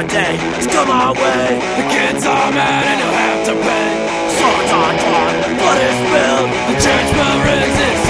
our day has come our way. The kids are mad and you'll have to pay. Swords are drawn, blood is spilled, the church will resist.